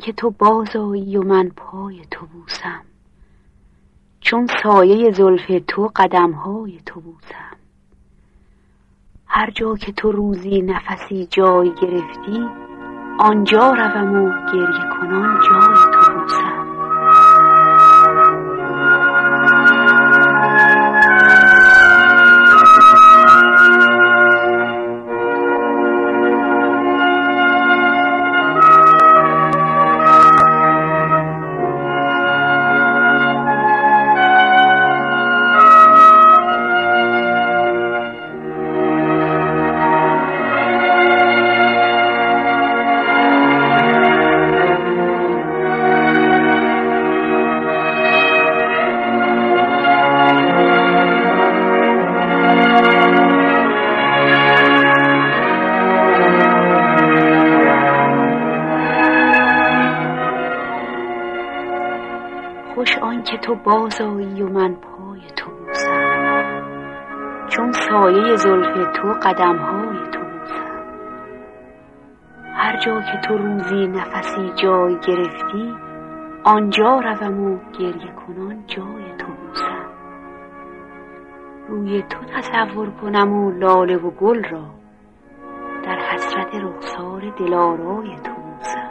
که تو باز آیی و من پای تو بوسم، چون سایه زلف تو قدمهای تو بوسم. هر جا که تو روزی نفسی جای گرفتی، آنجا روم و گریه کنان جای تو بوسم. خوش آن که تو باز آیی و من پای تو بوسم، چون سایه زلف تو قدمهای تو بوسم. هر جا که تو روزی نفسی جای گرفتی، آنجا روم و گریه کنان جای تو بوسم. روی تو تصور کنم و لاله و گل را، در حسرت رخسار دلارای تو بوسم.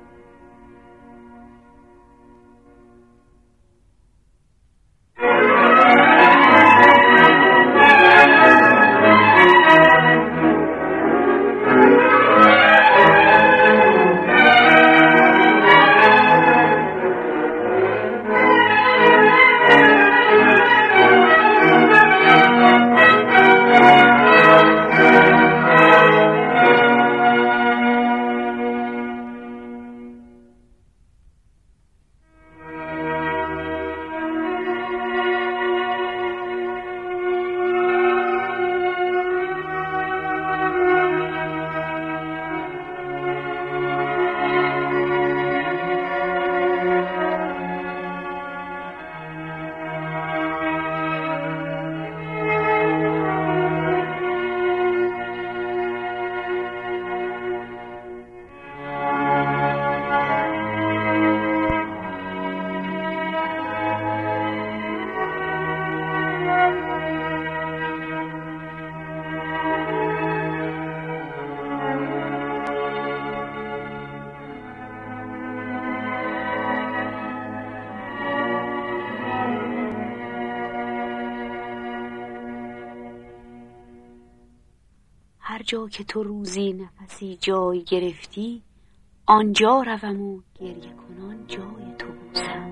هر جا که تو روزی نفسی جای گرفتی، آنجا روم و گریه کنان جای تو بوسم.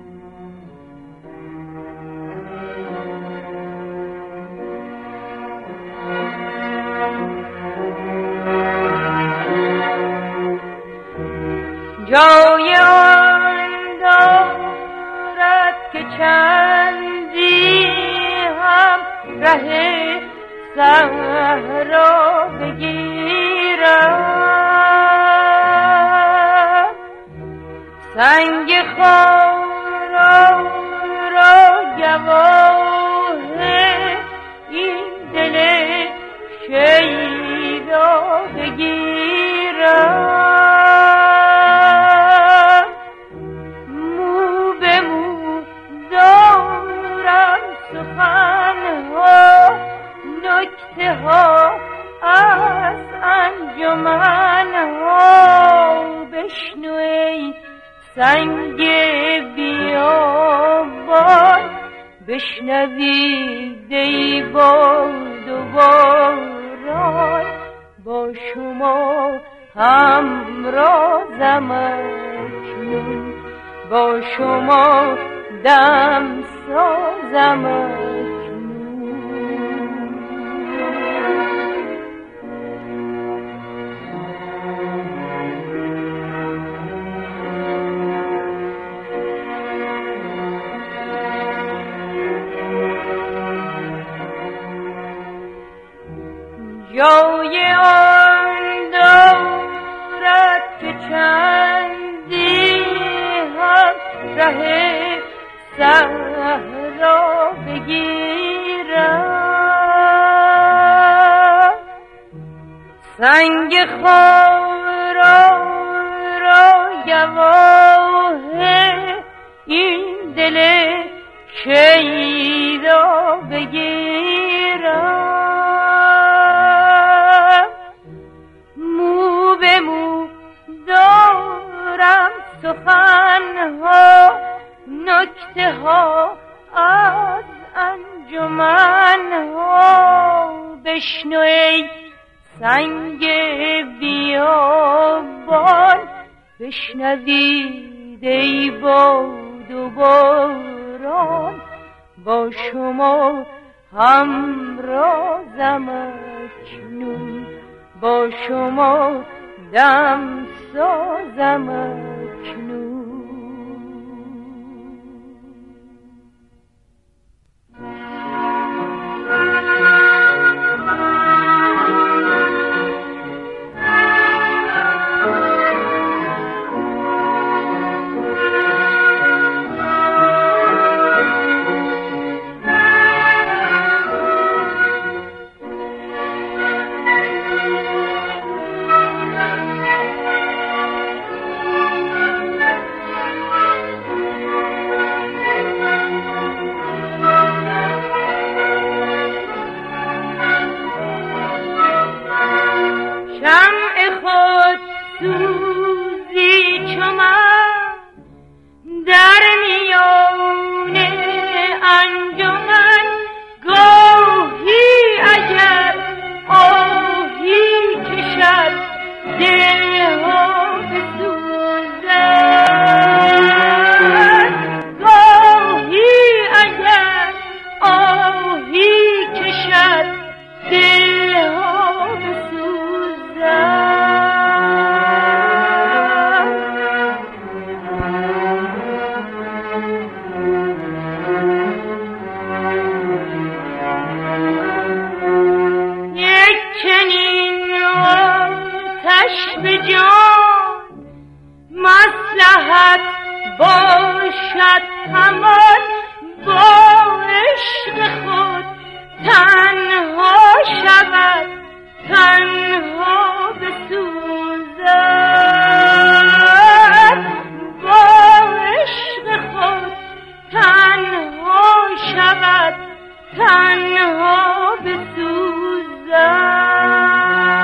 جای آن دارد که چندی هم ره صحرا بگیرم، سنگ خارا را گواه این دل شیدا بگیرم. مو به مو دارم سخنها، نکته ها از انجمن ها، بشنو ای سنگ بیابان، بشنوید ای باد و باران، با شما همرازم اکنون، با شما دم سازم اکنون. جای آن دارد که چندی هم ره صحرا بگیرم، سنگ خارا را گواه این دل شیدا بگیرم. مو به مو دارم سخنها، نکته ها از انجمنها. بشنو ای سنگ بیابان، بشنوید ای باد و باران. با شما همرازم اکنون، با شما دم سازم اکنون. باشد همان با عشق خود تنها شود، تنها بسوزد. با عشق خود تنها شود، تنها بسوزد.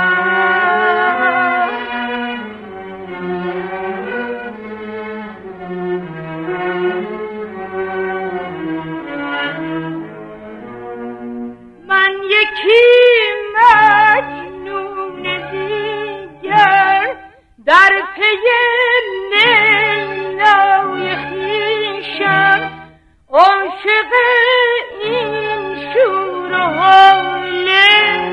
در پی لیلای خویشم، عاشق این شور و حاله،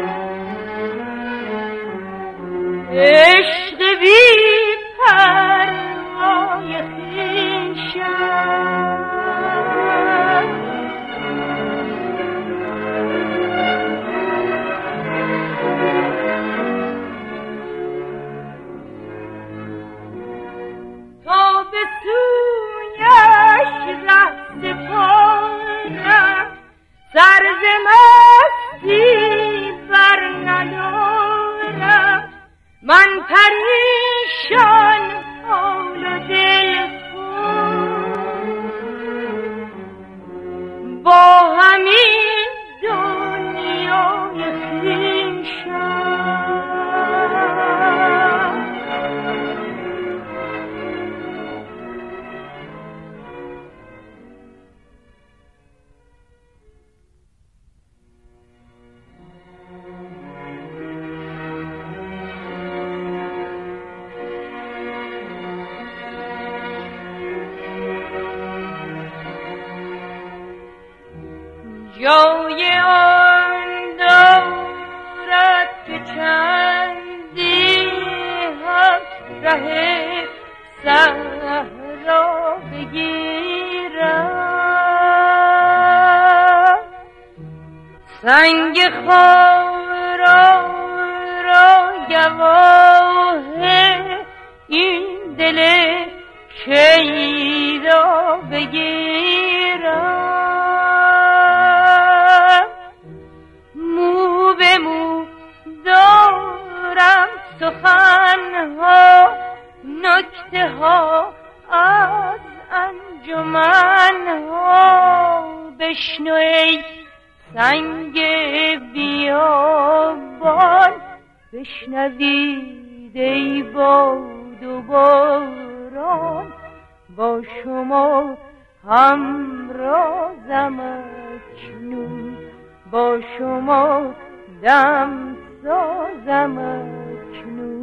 عشق بی پروای خویشم. سر ز مستی بر ندارم، من پریشان حال و دل خود با همین دنیای خویشم. جای آن دارد که چندی هم ره صحرا بگیرم، سنگ خارا را گواه این دل شیدا بگیرم. سخنها نکته نکته ها از انجمن ها بشنو ای سنگ بیابان، بشنوید ای باد و باران، با شما همرازم اکنون، با شما دم سازم اکنون.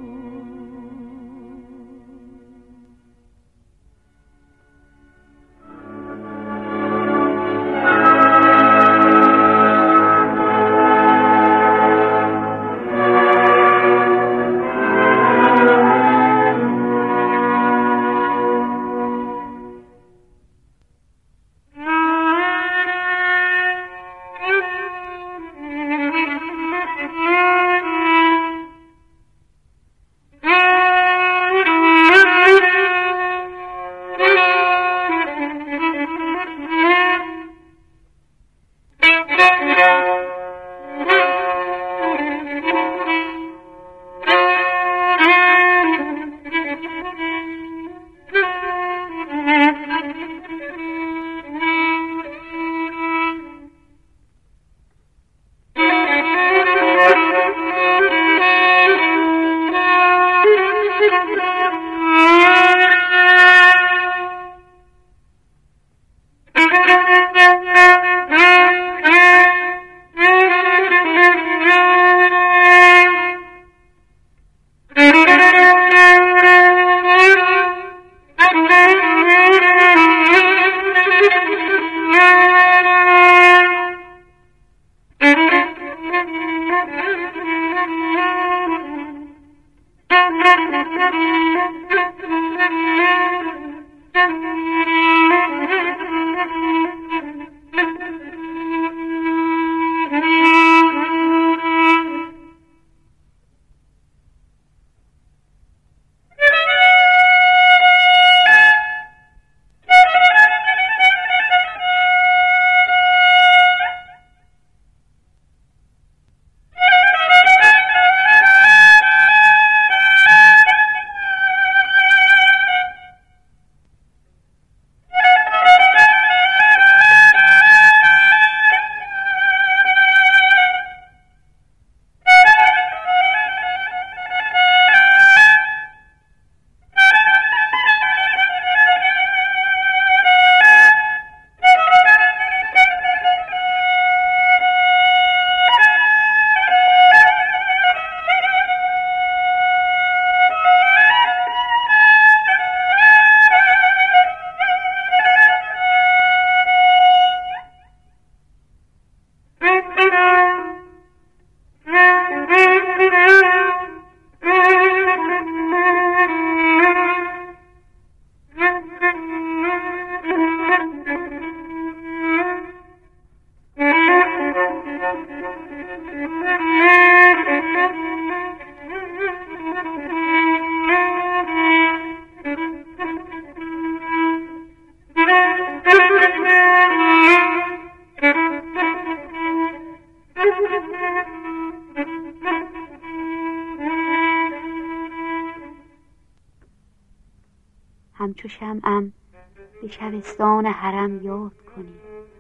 همچو شمعم به شبستان حرم یاد کنی،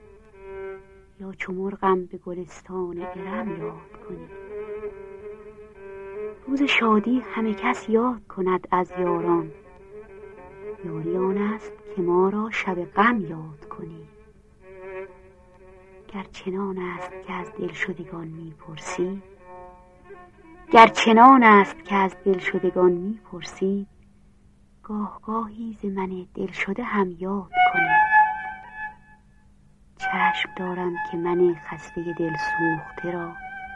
یا چو مرغم به گلستان ارم یاد کنی. روز شادی همه کس یاد کند از یاران، یاری آن است که ما را شب غم یاد کنی. گر چنان است که از دلشدگان میپرسی، گر چنان است که از دلشدگان میپرسی، گاه گاهی ز من دلشده هم یاد کنی. چشم دارم که من خسته دل سوخته را،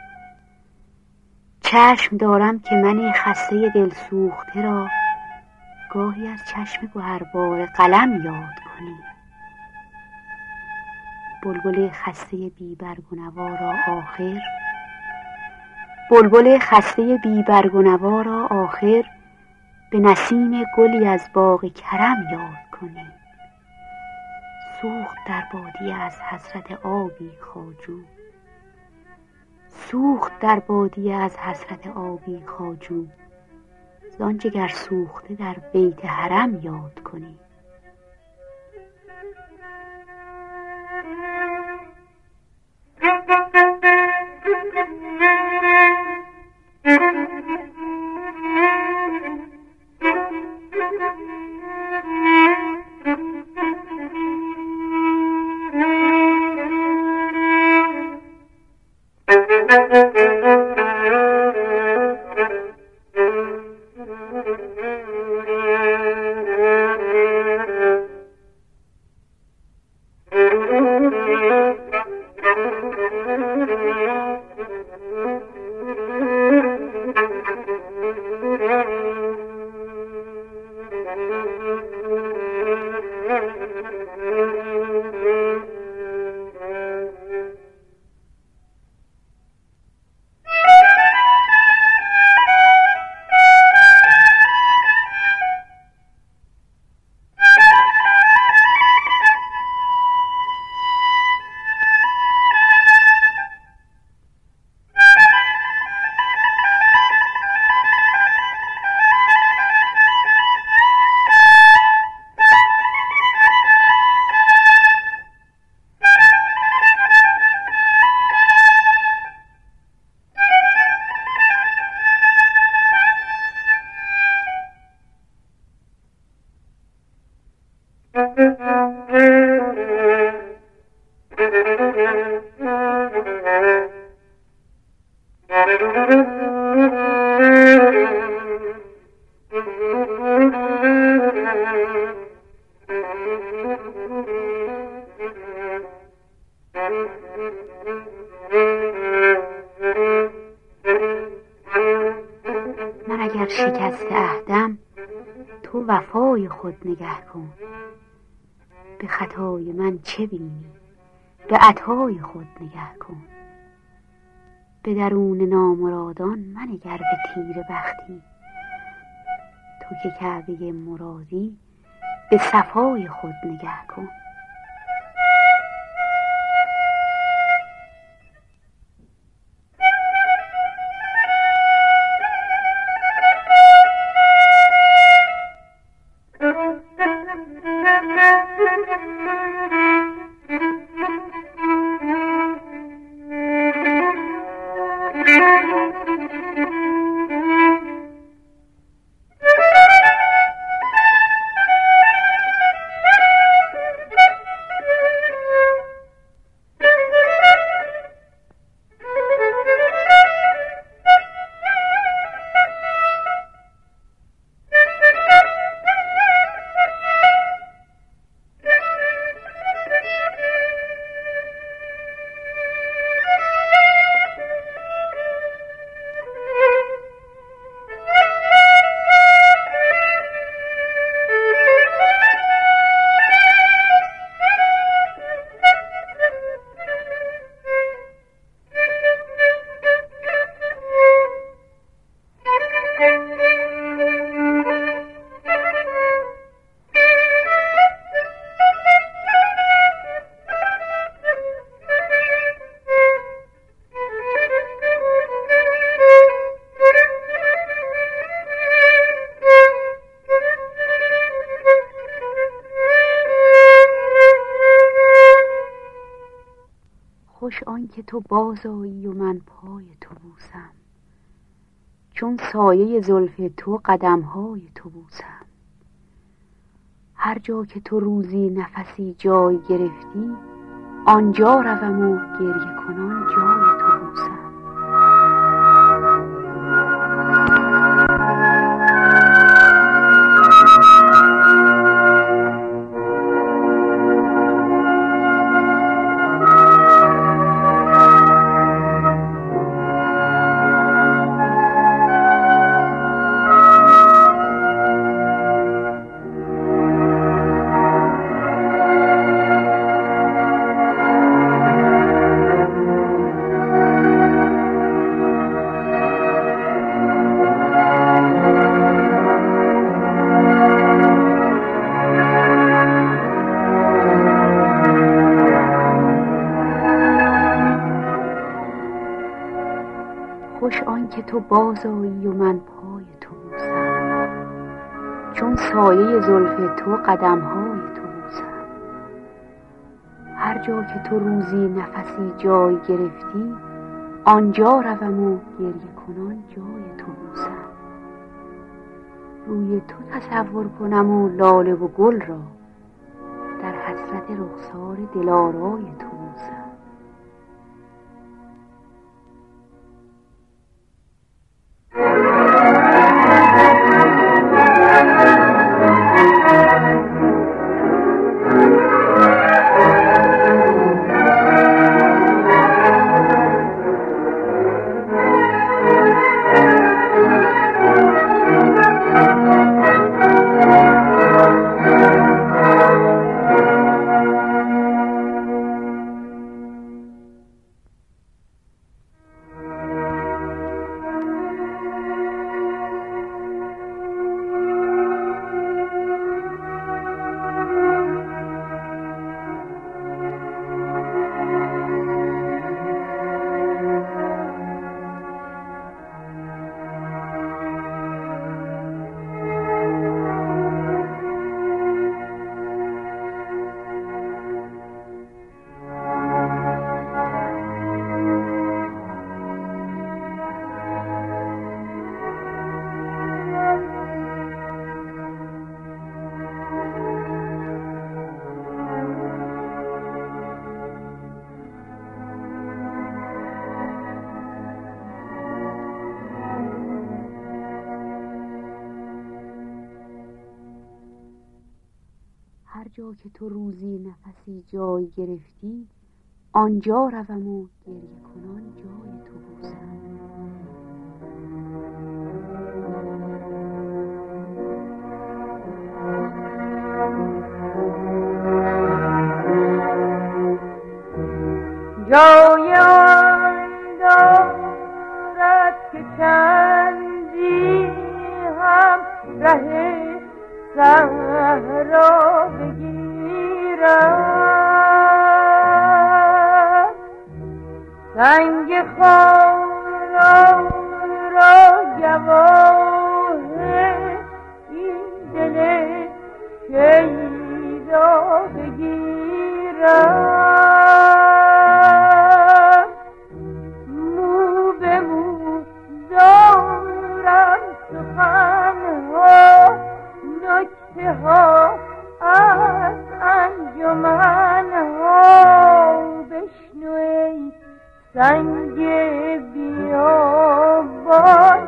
چشم دارم که من خسته دل سوخته را، گاهی از چشم گوهربار قلم یاد کنی. بلبل خسته بی برگ و نوا را آخر، بلبل خسته بی برگ و نوا را آخر، به نسیم گلی از باغ کرم یاد کنی. سوخت در بادیه از حسرت آبی خواجو، سوخت در بادیه از حسرت آبی خواجو، زان جگر سوخته در بیت حرم یاد کنی. من اگر شکست عهدم تو وفای خود نگه کن. به خطای من چه بینی به عطای خود نگه کن. به درون نامرادان منگر به تیر بختی. تو که کعبه مرادی به صفای خود نگه کن. خوش آن که تو باز آیی و من پای تو بوسم. چون سایه زلف تو قدمهای تو بوسم. هر جا که تو روزی نفسی جای گرفتی آنجا روم و گریه کنان جای تو بوسم. خوش آن که تو باز آیی و من پای تو بوسم. سایه زلف تو قدم‌های تو بوسم. هر جا که تو روزی نفسی جای گرفتی، آنجا روم و گریه کنان جای تو بوسم. روی تو تصور کنم و لاله و گل را، در حسرت رخسار دلارای تو بوسم. هر جا که تو روزی نفسی جای گرفتی، آنجا روم و گریه کنان جای تو بوسم. جای آن دارد که چندی هم ره صحرا بگیرم، سنگ خارا را گواه این دل شیدا بگیرم، مو به مو دارم سخنها، نکته ها از انجمن ها، بشنو ای سنگ بیابان،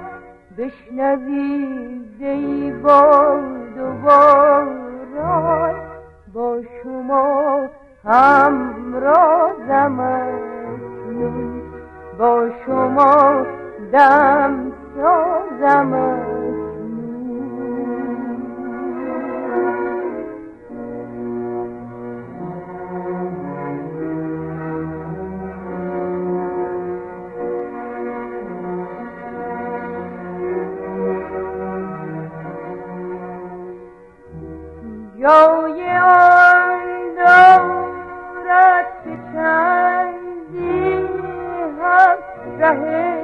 بشنوید ای باد و باران، با شما همرازم اکنون، با شما دم سازم اکنون. جای آن دارد که چندی هم ره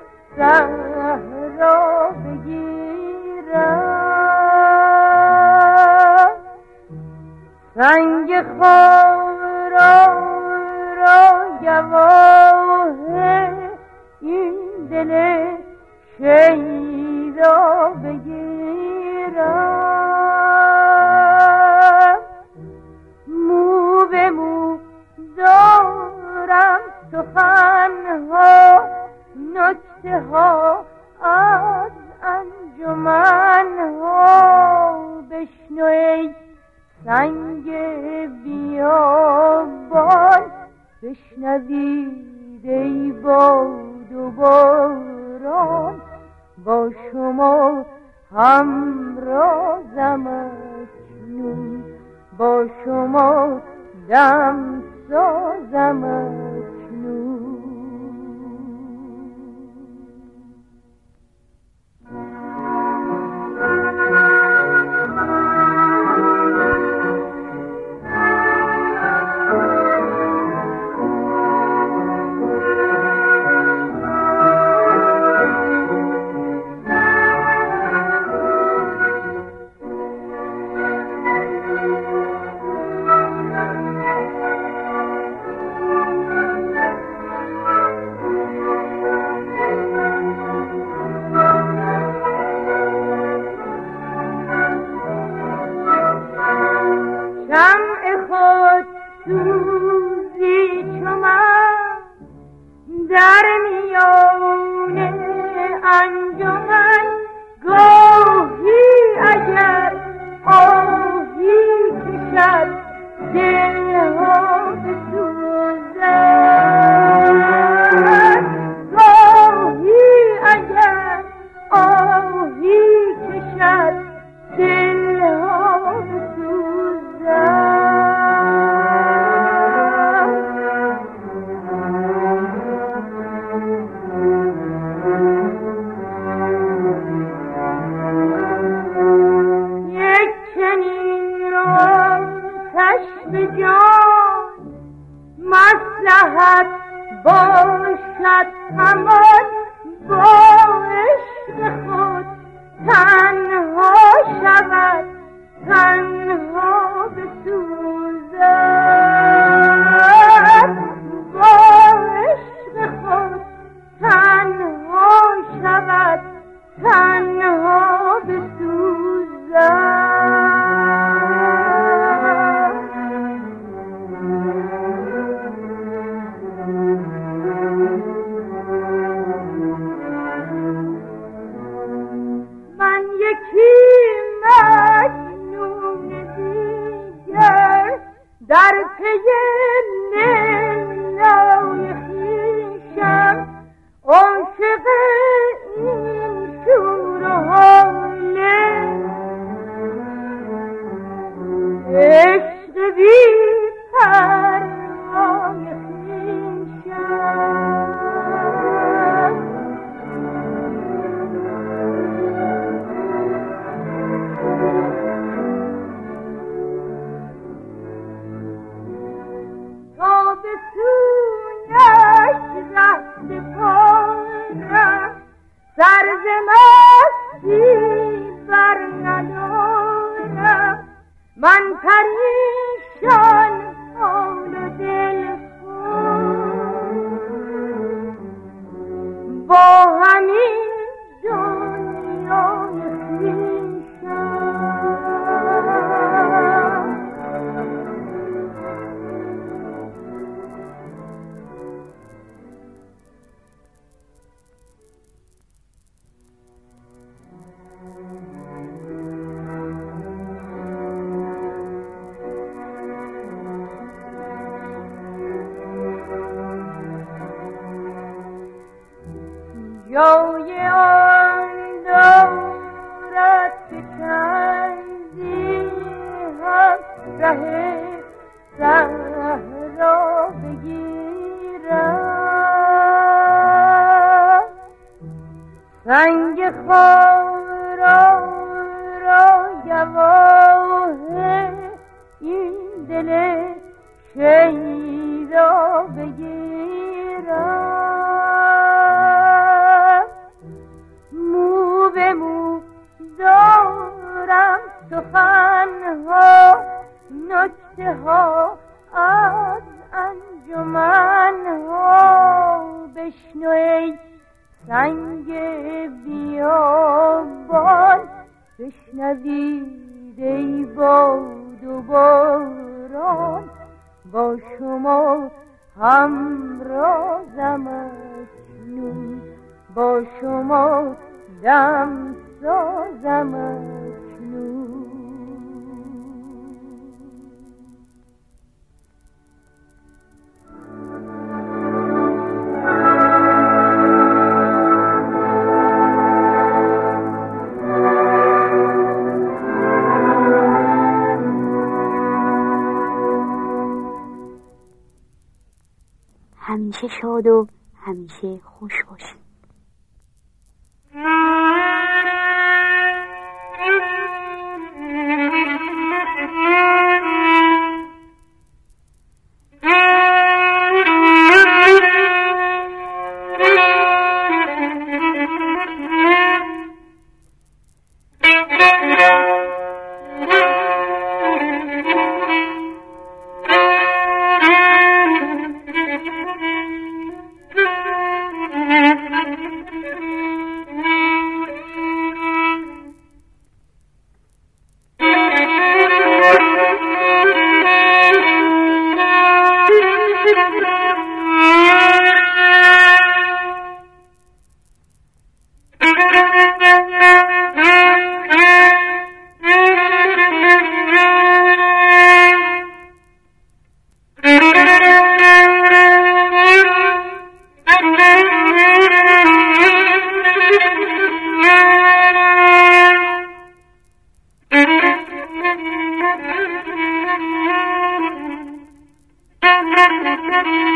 صحرا بگیرم، سنگ خارا را گواه این دل شیدا بگیرم، مو به مو دارم سخنها، نکته ها از انجمن ها، بشنو ای سنگ بیابان، بشنوید ای باد و باران، با شما همرازم اکنون، با شما دم سازم اکنون. سوزی چو من در میان انجمن گاهی اگر آهی کشد دلها بسوزد گاهی اگر آهی کشد دلها بسوزد مصلحت باشد همان با عشق خود تنها شود تنها بسوزد با عشق خود تنها شود تنها بسوزد در پی لیلای خویشم عاشق این شور و حاله عشق بی پروای خویشم سر ز مستی بر ندارم من پریشان حال دل خود با همین دنیای خویشم جای آن دارد که چندی هم ره صحرا بگیرم سنگ خارا را گواه این دل شیدا بگیرم دارم سخنها نکته ها از انجمنها بشنو ای سنگ بیابان بشنوید ای باد و باران با شما همرازم اکنون با شما دم سازم اکنون همیشه شاد و همیشه خوش باشید. Thank you.